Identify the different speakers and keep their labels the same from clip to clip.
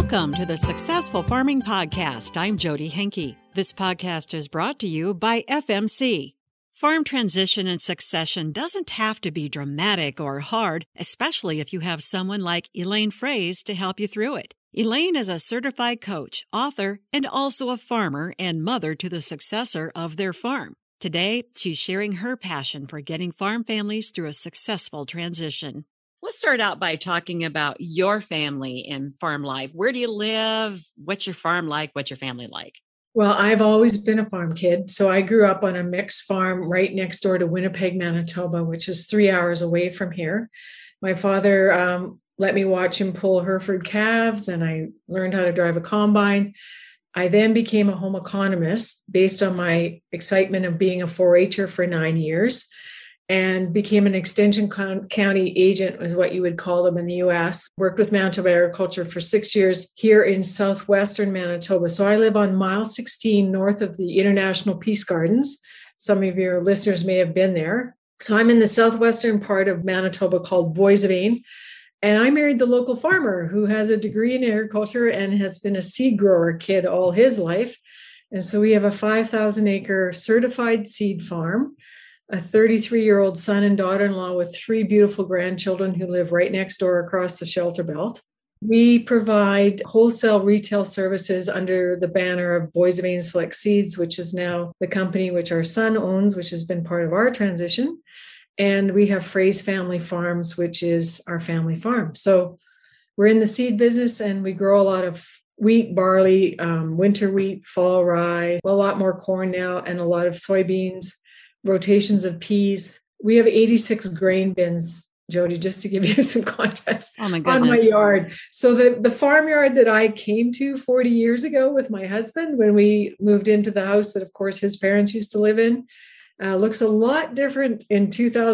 Speaker 1: Welcome to the Successful Farming Podcast. I'm Jody Henke. This podcast is brought to you by FMC. Farm transition and succession doesn't have to be dramatic or hard, especially if you have someone like Elaine Fraze to help you through it. Elaine is a certified coach, author, and also a farmer and mother to the successor of their farm. Today, she's sharing her passion for getting farm families through a successful transition. Let's start out by talking about your family and farm life. Where do you live? What's your farm like? What's your family like?
Speaker 2: Well, I've always been a farm kid. So I grew up on a mixed farm right next door to Winnipeg, Manitoba, which is 3 hours away from here. My father let me watch him pull Hereford calves, and I learned how to drive a combine. I then became a home economist based on my excitement of being a 4-H'er for 9 years, and became an extension county agent, is what you would call them in the U.S. Worked with Manitoba Agriculture for 6 years here in southwestern Manitoba. So I live on mile 16 north of the International Peace Gardens. Some of your listeners may have been there. So I'm in the southwestern part of Manitoba called Boissevain. And I married the local farmer who has a degree in agriculture and has been a seed grower kid all his life. And so we have a 5,000-acre certified seed farm, a 33-year-old son and daughter-in-law with 3 beautiful grandchildren who live right next door across the shelter belt. We provide wholesale retail services under the banner of Boissevain Select Seeds, which is now the company which our son owns, which has been part of our transition. And we have Fraze Family Farms, which is our family farm. So we're in the seed business, and we grow a lot of wheat, barley, winter wheat, fall rye, a lot more corn now, and a lot of soybeans, rotations of peas. We have 86 grain bins, Jody, just to give you some context, on my yard. So the farmyard that I came to 40 years ago with my husband when we moved into the house that, of course, his parents used to live in, looks a lot different in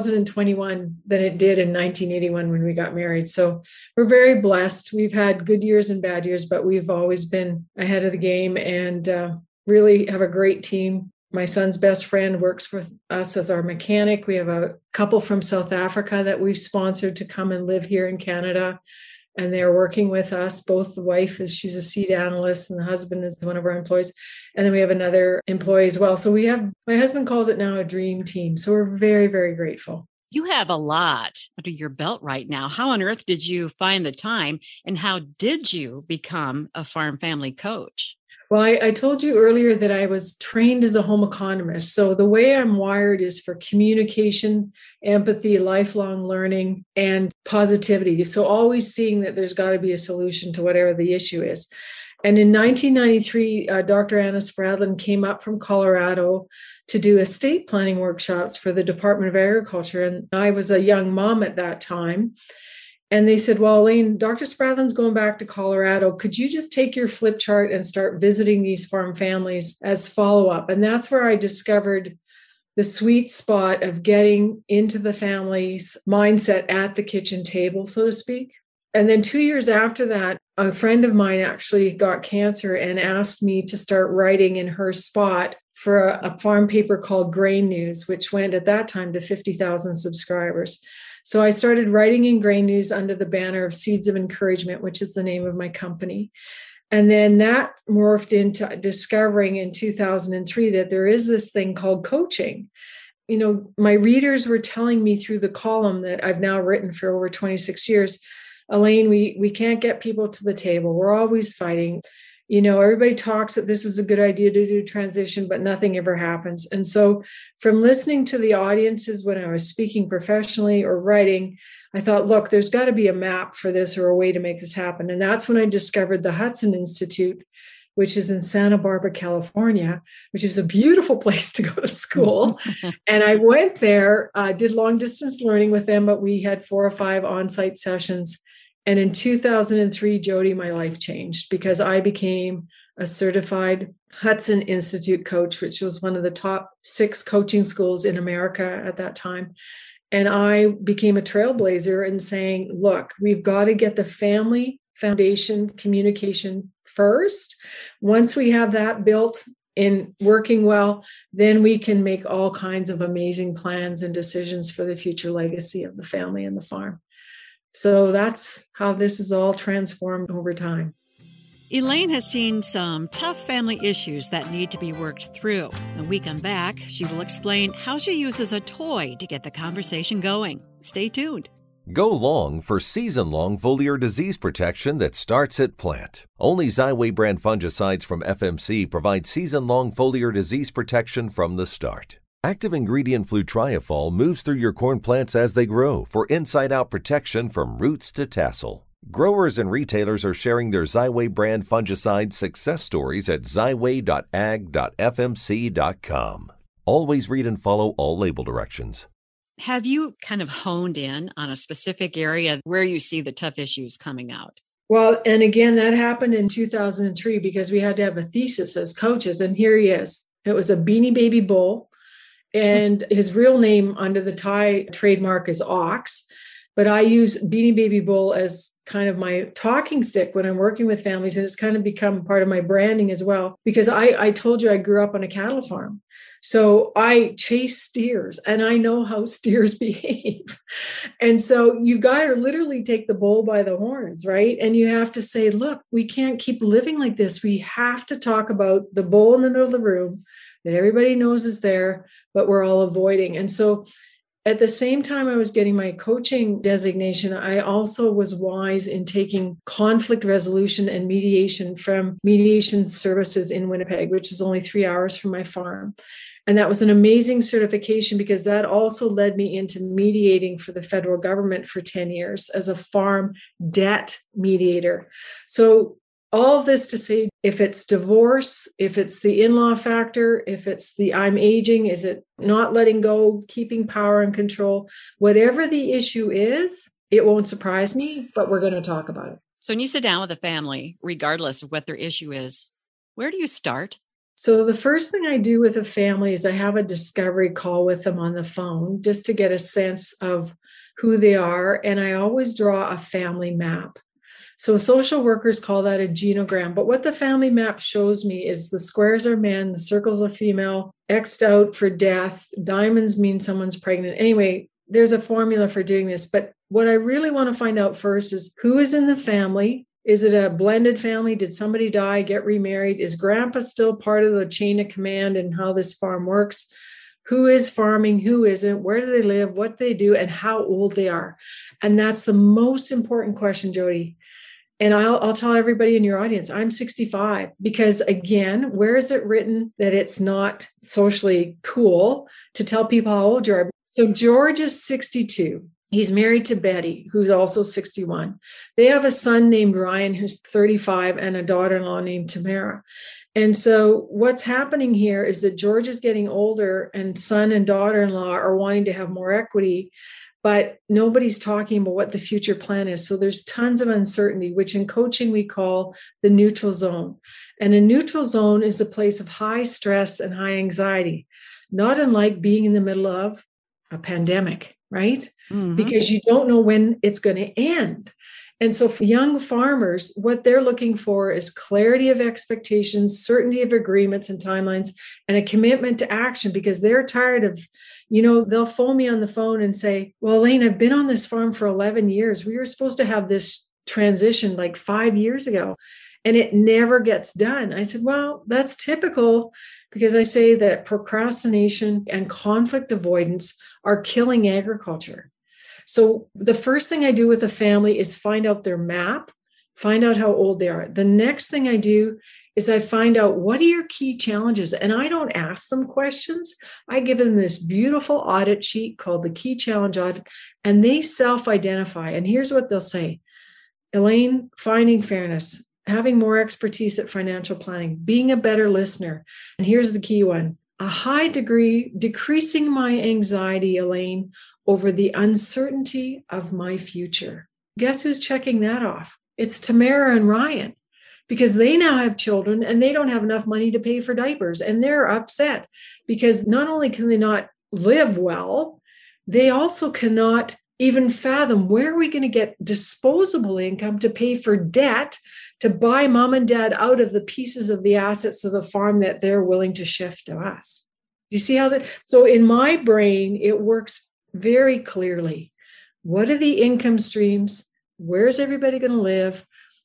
Speaker 2: 2021 than it did in 1981 when we got married. So we're very blessed. We've had good years and bad years, but we've always been ahead of the game and really have a great team. My son's best friend works for us as our mechanic. We have a couple from South Africa that we've sponsored to come and live here in Canada, and they're working with us. Both the wife she's a seed analyst, and the husband is one of our employees. And then we have another employee as well. So we have, my husband calls it now a dream team. So we're very, very grateful.
Speaker 1: You have a lot under your belt right now. How on earth did you find the time, and how did you become a farm family coach?
Speaker 2: Well, I told you earlier that I was trained as a home economist. So the way I'm wired is for communication, empathy, lifelong learning, and positivity. So always seeing that there's got to be a solution to whatever the issue is. And in 1993, Dr. Anna Spradlin came up from Colorado to do estate planning workshops for the Department of Agriculture. And I was a young mom at that time. And they said, well, Elaine, Dr. Spradlin's going back to Colorado. Could you just take your flip chart and start visiting these farm families as follow-up? And that's where I discovered the sweet spot of getting into the family's mindset at the kitchen table, so to speak. And then 2 years after that, a friend of mine actually got cancer and asked me to start writing in her spot for a farm paper called Grain News, which went at that time to 50,000 subscribers. So I started writing in Grain News under the banner of Seeds of Encouragement, which is the name of my company. And then that morphed into discovering in 2003 that there is this thing called coaching. You know, my readers were telling me through the column that I've now written for over 26 years, Elaine, we can't get people to the table. We're always fighting. You know, everybody talks that this is a good idea to do transition, but nothing ever happens. And so from listening to the audiences when I was speaking professionally or writing, I thought, look, there's got to be a map for this or a way to make this happen. And that's when I discovered the Hudson Institute, which is in Santa Barbara, California, which is a beautiful place to go to school. And I went there, did long distance learning with them, but we had 4 or 5 on-site sessions. And in 2003, Jody, my life changed because I became a certified Hudson Institute coach, which was one of the top 6 coaching schools in America at that time. And I became a trailblazer in saying, look, we've got to get the family foundation communication first. Once we have that built in working well, then we can make all kinds of amazing plans and decisions for the future legacy of the family and the farm. So that's how this is all transformed over time.
Speaker 1: Elaine has seen some tough family issues that need to be worked through. When we come back, she will explain how she uses a toy to get the conversation going. Stay tuned.
Speaker 3: Go long for season-long foliar disease protection that starts at plant. Only Xyway brand fungicides from FMC provide season-long foliar disease protection from the start. Active ingredient flutriafol moves through your corn plants as they grow for inside-out protection from roots to tassel. Growers and retailers are sharing their Xyway brand fungicide success stories at xyway.ag.fmc.com. Always read and follow all label directions.
Speaker 1: Have you kind of honed in on a specific area where you see the tough issues coming out?
Speaker 2: Well, and again, that happened in 2003 because we had to have a thesis as coaches. And here he is. It was a Beanie Baby bull. And his real name under the Thai trademark is Ox. But I use Beanie Baby Bull as kind of my talking stick when I'm working with families. And it's kind of become part of my branding as well. Because I told you I grew up on a cattle farm. So I chase steers and I know how steers behave. And so you've got to literally take the bull by the horns, right? And you have to say, look, we can't keep living like this. We have to talk about the bull in the middle of the room that everybody knows is there, but we're all avoiding. And so at the same time I was getting my coaching designation, I also was wise in taking conflict resolution and mediation from Mediation Services in Winnipeg, which is only 3 hours from my farm. And that was an amazing certification because that also led me into mediating for the federal government for 10 years as a farm debt mediator. So all of this to say, if it's divorce, if it's the in-law factor, if it's the I'm aging, is it not letting go, keeping power and control, whatever the issue is, it won't surprise me, but we're going to talk about it.
Speaker 1: So when you sit down with a family, regardless of what their issue is, where do you start?
Speaker 2: So the first thing I do with a family is I have a discovery call with them on the phone just to get a sense of who they are. And I always draw a family map. So social workers call that a genogram. But what the family map shows me is the squares are men, the circles are female, X'd out for death, diamonds mean someone's pregnant. Anyway, there's a formula for doing this. But what I really want to find out first is who is in the family. Is it a blended family? Did somebody die, get remarried? Is grandpa still part of the chain of command and how this farm works? Who is farming? Who isn't? Where do they live? What they do? And how old they are? And that's the most important question, Jody. And I'll tell everybody in your audience, I'm 65 because again, where is it written that it's not socially cool to tell people how old you are? So George is 62. He's married to Betty, who's also 61. They have a son named Ryan, who's 35, and a daughter-in-law named Tamara. And so what's happening here is that George is getting older and son and daughter-in-law are wanting to have more equity, but nobody's talking about what the future plan is. So there's tons of uncertainty, which in coaching we call the neutral zone. And a neutral zone is a place of high stress and high anxiety, not unlike being in the middle of a pandemic, right? Mm-hmm. Because you don't know when it's going to end. And so for young farmers, what they're looking for is clarity of expectations, certainty of agreements and timelines, and a commitment to action because they're tired of, they'll phone me on the phone and say, well, Elaine, I've been on this farm for 11 years. We were supposed to have this transition like 5 years ago, and it never gets done. I said, well, that's typical because I say that procrastination and conflict avoidance are killing agriculture. So the first thing I do with a family is find out their map, find out how old they are. The next thing I do is I find out what are your key challenges. And I don't ask them questions. I give them this beautiful audit sheet called the Key Challenge Audit, and they self-identify. And here's what they'll say. Elaine, finding fairness, having more expertise at financial planning, being a better listener. And here's the key one. A high degree, decreasing my anxiety, Elaine, over the uncertainty of my future. Guess who's checking that off? It's Tamara and Ryan, because they now have children and they don't have enough money to pay for diapers. And they're upset because not only can they not live well, they also cannot even fathom where are we going to get disposable income to pay for debt to buy mom and dad out of the pieces of the assets of the farm that they're willing to shift to us. Do you see how that? So in my brain, it works very clearly. What are the income streams? Where's everybody going to live?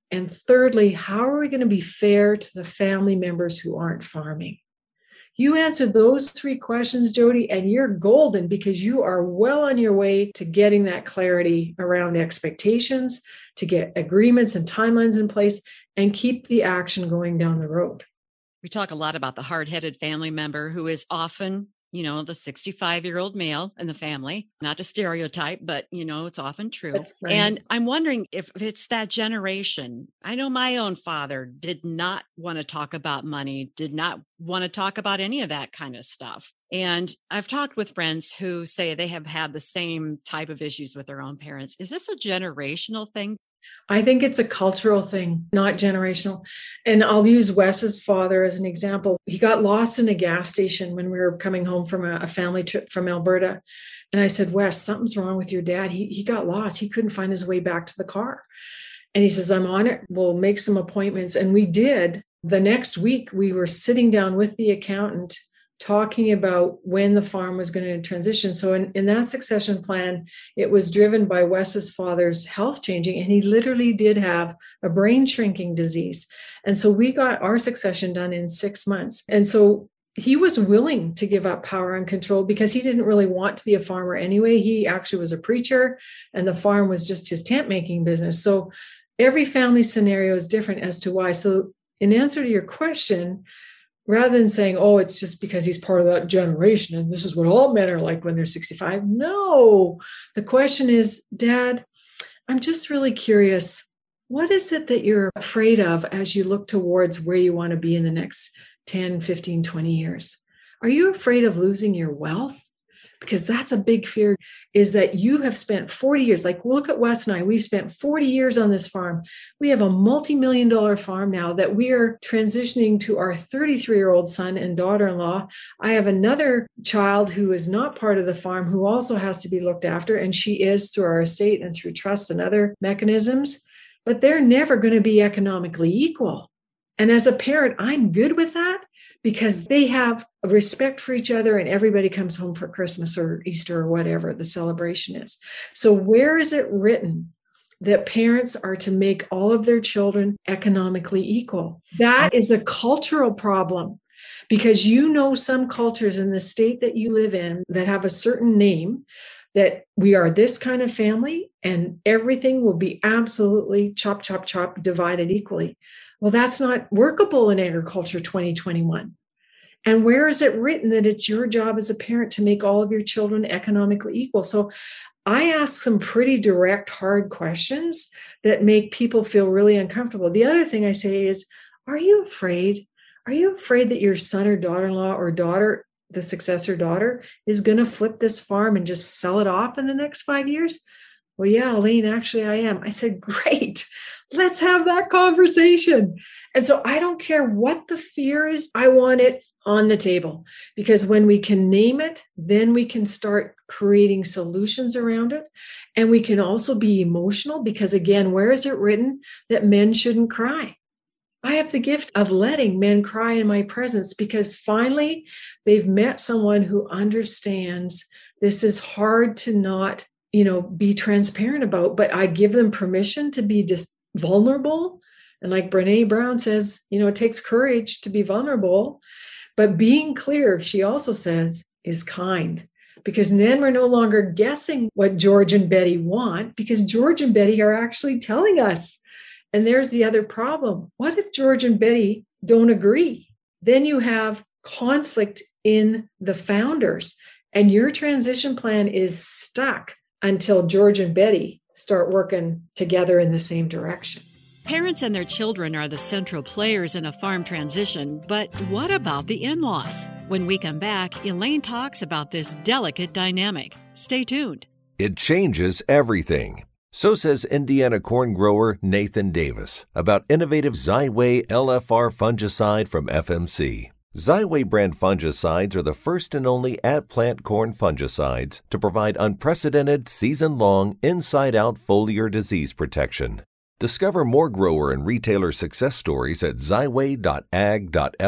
Speaker 2: And thirdly, how are we going to be fair to the family members who aren't farming? You answered those 3 questions, Jody, and you're golden because you are well on your way to getting that clarity around expectations, to get agreements and timelines in place, and keep the action going down the road.
Speaker 1: We talk a lot about the hard-headed family member who is often, the 65-year-old male in the family. Not to stereotype, but, it's often true.
Speaker 2: That's right.
Speaker 1: And I'm wondering if it's that generation. I know my own father did not want to talk about money, did not want to talk about any of that kind of stuff. And I've talked with friends who say they have had the same type of issues with their own parents. Is this a generational thing?
Speaker 2: I think it's a cultural thing, not generational. And I'll use Wes's father as an example. He got lost in a gas station when we were coming home from a family trip from Alberta. And I said, Wes, something's wrong with your dad. He got lost. He couldn't find his way back to the car. And he says, I'm on it. We'll make some appointments. And we did. The next week, we were sitting down with the accountant talking about when the farm was going to transition. So in that succession plan, it was driven by Wes's father's health changing, and he literally did have a brain shrinking disease. And so we got our succession done in 6 months. And so he was willing to give up power and control because he didn't really want to be a farmer anyway. He actually was a preacher, and the farm was just his tent making business. So every family scenario is different as to why. So in answer to your question, rather than saying, oh, it's just because he's part of that generation and this is what all men are like when they're 65. No, the question is, Dad, I'm just really curious. What is it that you're afraid of as you look towards where you want to be in the next 10, 15, 20 years? Are you afraid of losing your wealth? Because that's a big fear, is that you have spent 40 years, like look at Wes and I, we've spent 40 years on this farm. We have a multi-million-dollar farm now that we are transitioning to our 33-year-old son and daughter-in-law. I have another child who is not part of the farm who also has to be looked after, and she is through our estate and through trust and other mechanisms, but they're never going to be economically equal. And as a parent, I'm good with that because they have a respect for each other and everybody comes home for Christmas or Easter or whatever the celebration is. So where is it written that parents are to make all of their children economically equal? That is a cultural problem because some cultures in the state that you live in that have a certain name that we are this kind of family and everything will be absolutely chop, chop, chop, divided equally. Well, that's not workable in agriculture 2021. And where is it written that it's your job as a parent to make all of your children economically equal? So I ask some pretty direct, hard questions that make people feel really uncomfortable. The other thing I say is, are you afraid? Are you afraid that your son or daughter-in-law or daughter, the successor daughter, is going to flip this farm and just sell it off in the next 5 years? Well, yeah, Elaine, actually I am. I said, great, let's have that conversation. And so I don't care what the fear is. I want it on the table because when we can name it, then we can start creating solutions around it. And we can also be emotional because, again, where is it written that men shouldn't cry? I have the gift of letting men cry in my presence because finally they've met someone who understands this is hard to not, be transparent about, but I give them permission to be just vulnerable. And like Brené Brown says, it takes courage to be vulnerable, but being clear, she also says, is kind. Because then we're no longer guessing what George and Betty want because George and Betty are actually telling us. And there's the other problem. What if George and Betty don't agree? Then you have conflict in the founders and your transition plan is stuck until George and Betty start working together in the same direction.
Speaker 1: Parents and their children are the central players in a farm transition, but what about the in-laws? When we come back, Elaine talks about this delicate dynamic. Stay tuned.
Speaker 3: It changes everything. So says Indiana corn grower Nathan Davis about innovative Xyway LFR fungicide from FMC. Xyway brand fungicides are the first and only at-plant corn fungicides to provide unprecedented season-long inside-out foliar disease protection. Discover more grower and retailer success stories at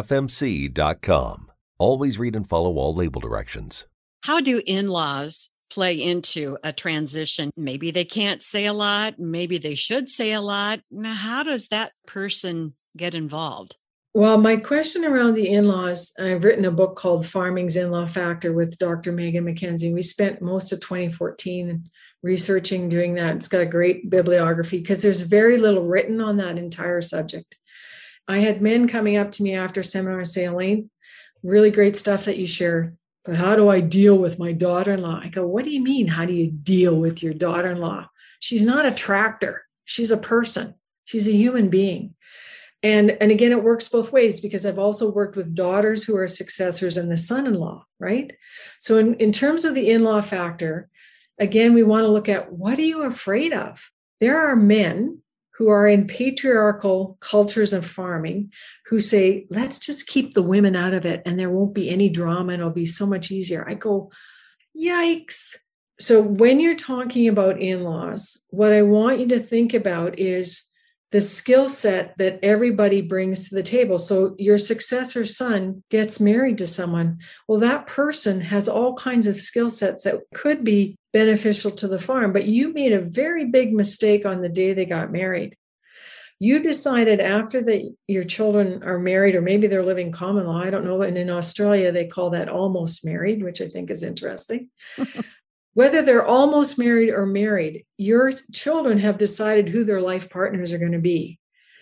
Speaker 3: xyway.ag.fmc.com. Always read and follow all label directions.
Speaker 1: How do in-laws play into a transition? Maybe they can't say a lot. Maybe they should say a lot. Now, how does that person get involved?
Speaker 2: Well, my question around the in-laws, I've written a book called Farming's In-Law Factor with Dr. Megan McKenzie. We spent most of 2014 researching, doing that. It's got a great bibliography because there's very little written on that entire subject. I had men coming up to me after seminar and say, Elaine, really great stuff that you shared, but how do I deal with my daughter-in-law? I go, what do you mean? How do you deal with your daughter-in-law? She's not a tractor. She's a person. She's a human being. And again, it works both ways because I've also worked with daughters who are successors and the son-in-law, right? So in terms of the in-law factor, again, we want to look at what are you afraid of? There are men who are in patriarchal cultures of farming who say, let's just keep the women out of it and there won't be any drama and it'll be so much easier. I go, yikes. So when you're talking about in-laws, what I want you to think about is the skill set that everybody brings to the table. So your successor son gets married to someone. Well, that person has all kinds of skill sets that could be beneficial to the farm, but you made a very big mistake on the day they got married. You decided after that your children are married, or maybe they're living common law, I don't know. And in Australia, they call that almost married, which I think is interesting. Whether they're almost married or married, your children have decided who their life partners are going to be.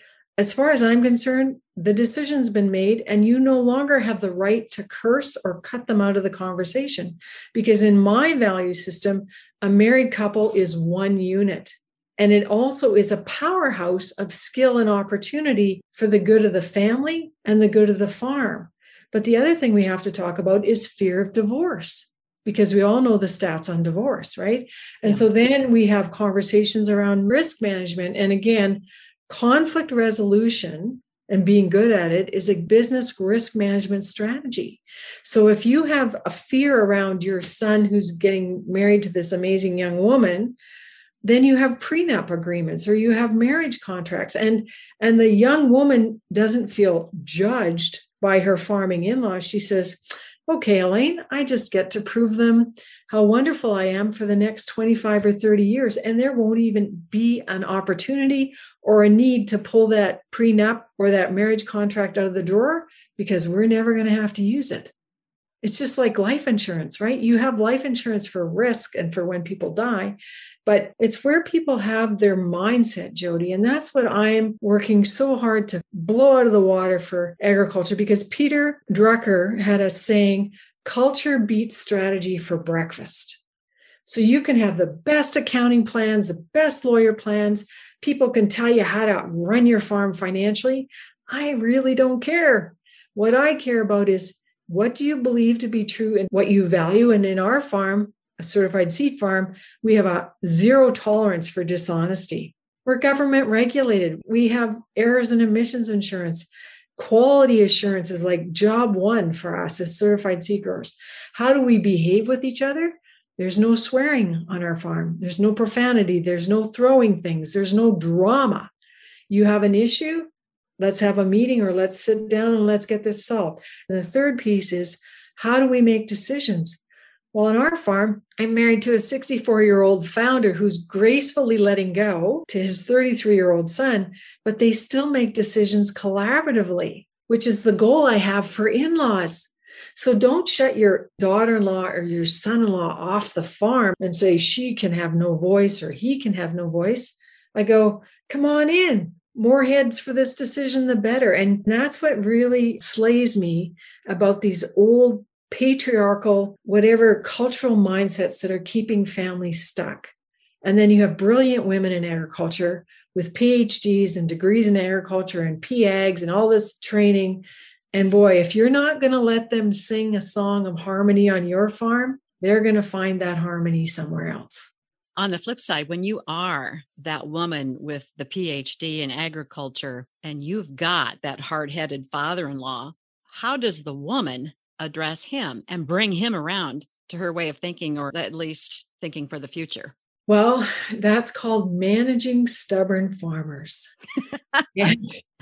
Speaker 2: As far as I'm concerned, the decision's been made and you no longer have the right to curse or cut them out of the conversation. Because in my value system, a married couple is one unit. And it also is a powerhouse of skill and opportunity for the good of the family and the good of the farm. But the other thing we have to talk about is fear of divorce. Because we all know the stats on divorce, right? And so then we have conversations around risk management. And again, conflict resolution and being good at it is a business risk management strategy. So if you have a fear around your son who's getting married to this amazing young woman, then you have prenup agreements or you have marriage contracts. And the young woman doesn't feel judged by her farming in-laws. She says, okay, Elaine, I just get to prove them how wonderful I am for the next 25 or 30 years. And there won't even be an opportunity or a need to pull that prenup or that marriage contract out of the drawer because we're never going to have to use it. It's just like life insurance, right? You have life insurance for risk and for when people die, but it's where people have their mindset, Jody. And that's what I'm working so hard to blow out of the water for agriculture, because Peter Drucker had a saying, culture beats strategy for breakfast. So you can have the best accounting plans, the best lawyer plans. People can tell you how to run your farm financially. I really don't care. What I care about is, what do you believe to be true and what you value? And in our farm, a certified seed farm, we have a zero tolerance for dishonesty. We're government regulated. We have errors and emissions insurance. Quality assurance is like job one for us as certified seed growers. How do we behave with each other? There's no swearing on our farm. There's no profanity. There's no throwing things. There's no drama. You have an issue? Let's have a meeting or let's sit down and let's get this solved. And the third piece is, how do we make decisions? Well, on our farm, I'm married to a 64-year-old founder who's gracefully letting go to his 33-year-old son, but they still make decisions collaboratively, which is the goal I have for in-laws. So don't shut your daughter-in-law or your son-in-law off the farm and say she can have no voice or he can have no voice. I go, come on in. More heads for this decision, the better. And that's what really slays me about these old patriarchal, whatever cultural mindsets that are keeping families stuck. And then you have brilliant women in agriculture with PhDs and degrees in agriculture and PAGs and all this training. And boy, if you're not going to let them sing a song of harmony on your farm, they're going to find that harmony somewhere else.
Speaker 1: On the flip side, when you are that woman with the PhD in agriculture and you've got that hard-headed father-in-law, how does the woman address him and bring him around to her way of thinking, or at least thinking for the future?
Speaker 2: Well, that's called managing stubborn farmers.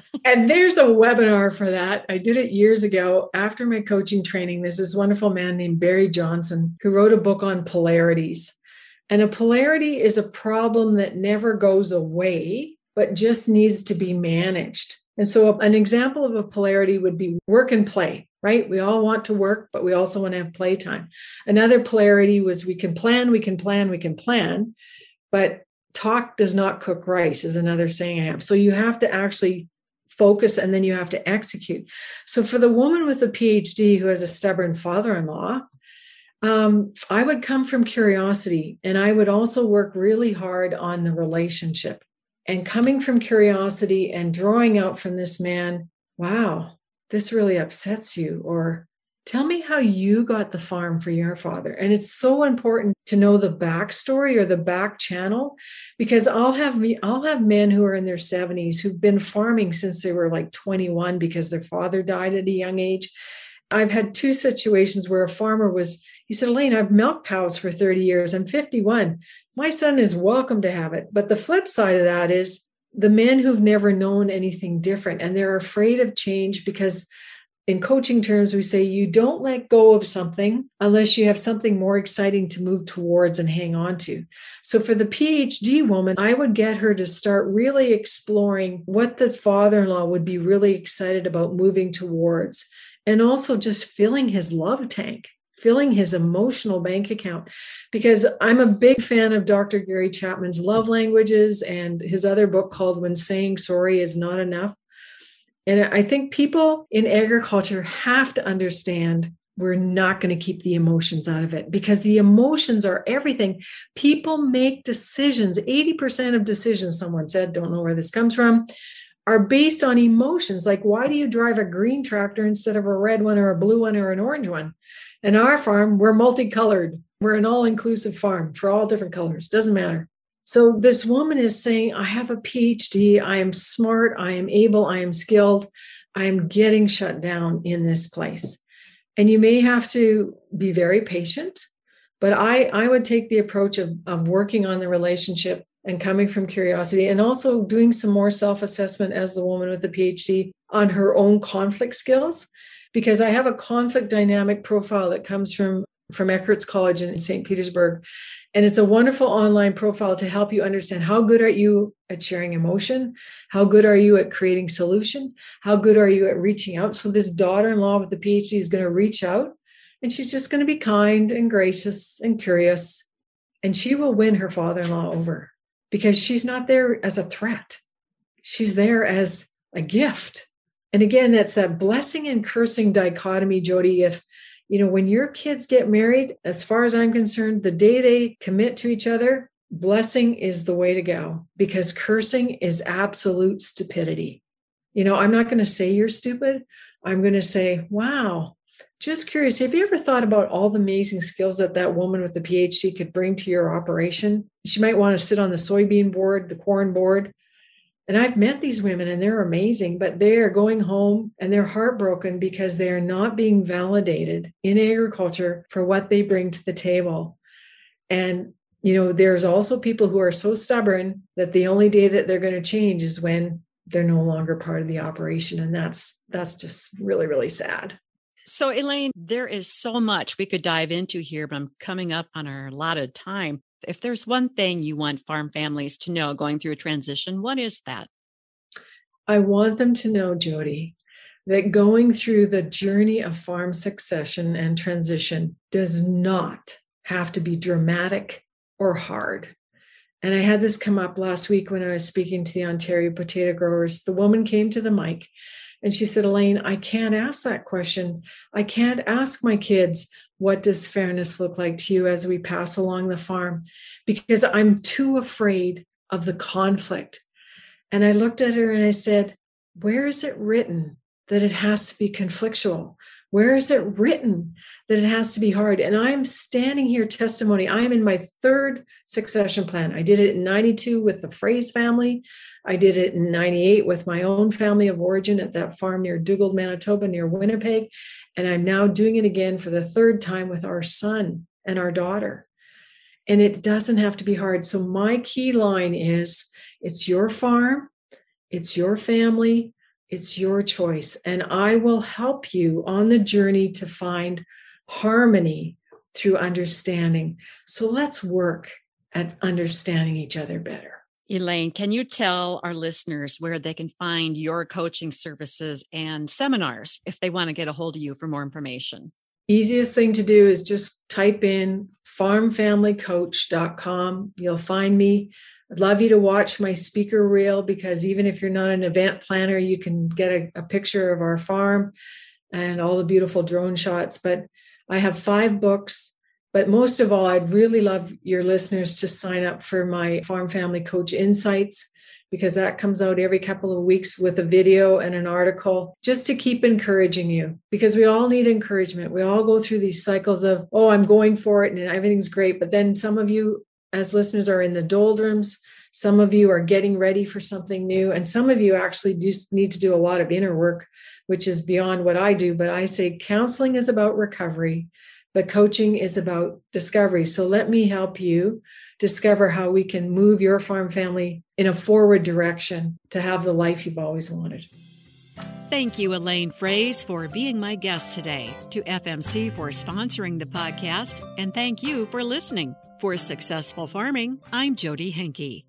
Speaker 2: And there's a webinar for that. I did it years ago after my coaching training. There's this wonderful man named Barry Johnson who wrote a book on polarities. And a polarity is a problem that never goes away, but just needs to be managed. And so an example of a polarity would be work and play, right? We all want to work, but we also want to have playtime. Another polarity was we can plan, but talk does not cook rice is another saying I have. So you have to actually focus and then you have to execute. So for the woman with a PhD who has a stubborn father-in-law, I would come from curiosity, and I would also work really hard on the relationship. And coming from curiosity and drawing out from this man, wow, this really upsets you, or tell me how you got the farm for your father. And it's so important to know the backstory or the back channel, because I'll have men who are in their 70s who've been farming since they were like 21 because their father died at a young age. I've had two situations where a farmer he said, Elaine, I've milked cows for 30 years. I'm 51. My son is welcome to have it. But the flip side of that is the men who've never known anything different, and they're afraid of change because in coaching terms, we say you don't let go of something unless you have something more exciting to move towards and hang on to. So for the PhD woman, I would get her to start really exploring what the father-in-law would be really excited about moving towards, and also just filling his love tank, filling his emotional bank account. Because I'm a big fan of Dr. Gary Chapman's love languages and his other book called When Saying Sorry Is Not Enough. And I think people in agriculture have to understand we're not going to keep the emotions out of it, because the emotions are everything. People make decisions. 80% of decisions, someone said, don't know where this comes from, are based on emotions. Like, why do you drive a green tractor instead of a red one or a blue one or an orange one? And our farm, we're multicolored. We're an all-inclusive farm for all different colors. Doesn't matter. So this woman is saying, I have a PhD. I am smart. I am able. I am skilled. I am getting shut down in this place. And you may have to be very patient, but I would take the approach of working on the relationship and coming from curiosity, and also doing some more self-assessment as the woman with the PhD on her own conflict skills, because I have a conflict dynamic profile that comes from Eckert's College in St. Petersburg. And it's a wonderful online profile to help you understand how good are you at sharing emotion? How good are you at creating solution? How good are you at reaching out? So this daughter-in-law with the PhD is going to reach out, and she's just going to be kind and gracious and curious. And she will win her father-in-law over, because she's not there as a threat. She's there as a gift. And again, that's that blessing and cursing dichotomy, Jody. If, when your kids get married, as far as I'm concerned, the day they commit to each other, blessing is the way to go, because cursing is absolute stupidity. I'm not going to say you're stupid. I'm going to say, wow, just curious. Have you ever thought about all the amazing skills that woman with the PhD could bring to your operation? She might want to sit on the soybean board, the corn board. And I've met these women and they're amazing, but they are going home and they're heartbroken because they are not being validated in agriculture for what they bring to the table. And, there's also people who are so stubborn that the only day that they're going to change is when they're no longer part of the operation. And that's just really, really sad.
Speaker 1: So, Elaine, there is so much we could dive into here, but I'm coming up on our allotted time. If there's one thing you want farm families to know going through a transition, what is that?
Speaker 2: I want them to know, Jody, that going through the journey of farm succession and transition does not have to be dramatic or hard. And I had this come up last week when I was speaking to the Ontario potato growers. The woman came to the mic and she said, Elaine, I can't ask that question. I can't ask my kids, what does fairness look like to you as we pass along the farm? Because I'm too afraid of the conflict. And I looked at her and I said, where is it written that it has to be conflictual? Where is it written that it has to be hard? And I'm standing here testimony. I'm in my third succession plan. I did it in 92 with the Fraser family. I did it in 98 with my own family of origin at that farm near Dugald, Manitoba, near Winnipeg. And I'm now doing it again for the third time with our son and our daughter. And it doesn't have to be hard. So my key line is, it's your farm, it's your family, It's your choice. And I will help you on the journey to find harmony through understanding. So let's work at understanding each other better.
Speaker 1: Elaine, can you tell our listeners where they can find your coaching services and seminars if they want to get a hold of you for more information?
Speaker 2: Easiest thing to do is just type in farmfamilycoach.com. You'll find me. I'd love you to watch my speaker reel, because even if you're not an event planner, you can get a picture of our farm and all the beautiful drone shots. But I have 5 books. But most of all, I'd really love your listeners to sign up for my Farm Family Coach Insights, because that comes out every couple of weeks with a video and an article, just to keep encouraging you, because we all need encouragement. We all go through these cycles of, oh, I'm going for it and everything's great. But then some of you as listeners are in the doldrums. Some of you are getting ready for something new. And some of you actually do need to do a lot of inner work, which is beyond what I do. But I say counseling is about recovery, but coaching is about discovery. So let me help you discover how we can move your farm family in a forward direction to have the life you've always wanted.
Speaker 1: Thank you, Elaine Froese, for being my guest today, to FMC for sponsoring the podcast, and thank you for listening. For Successful Farming, I'm Jody Henke.